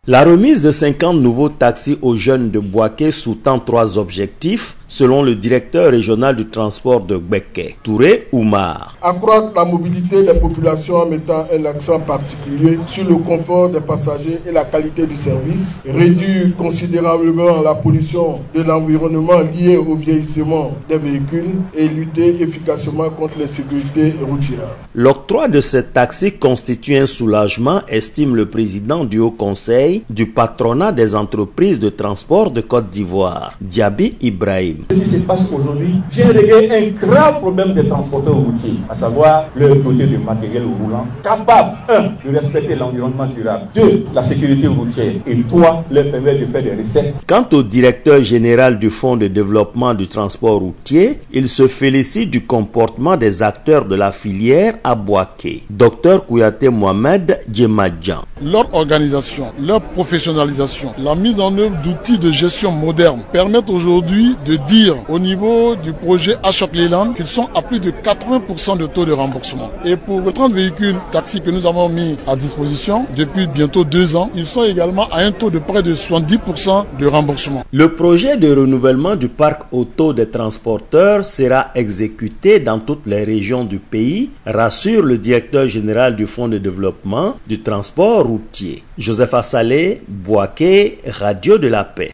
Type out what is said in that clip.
La remise de 50 nouveaux taxis aux jeunes de Bouaké sous-tend 3 objectifs, selon le directeur régional du transport de Gbeke, Touré Oumar. Accroître la mobilité des populations en mettant un accent particulier sur le confort des passagers et la qualité du service, réduire considérablement la pollution de l'environnement liée au vieillissement des véhicules et lutter efficacement contre l'insécurité routière. L'octroi de ces taxis constitue un soulagement, estime le président du Haut Conseil du patronat des entreprises de transport de Côte d'Ivoire, Diaby Ibrahim. Ce qui se passe aujourd'hui vient régler un grave problème des transporteurs routiers, à savoir leur doter de matériel roulant capable, 1, de respecter l'environnement durable, 2, la sécurité routière et 3, leur permettre de faire des recettes. Quant au directeur général du Fonds de développement du transport routier, il se félicite du comportement des acteurs de la filière à Bouaké. Dr Kouyaté Mohamed Djemadjan. Leur organisation, leur professionnalisation, la mise en œuvre d'outils de gestion modernes permettent aujourd'hui de dire au niveau du projet Ashok-Leland qu'ils sont à plus de 80% de taux de remboursement. Et pour les 30 véhicules taxis que nous avons mis à disposition depuis bientôt 2 ans, ils sont également à un taux de près de 70% de remboursement. Le projet de renouvellement du parc auto des transporteurs sera exécuté dans toutes les régions du pays, rassure le directeur général du Fonds de développement du transport routier. Joseph Assalé, Bouaké, Radio de la Paix.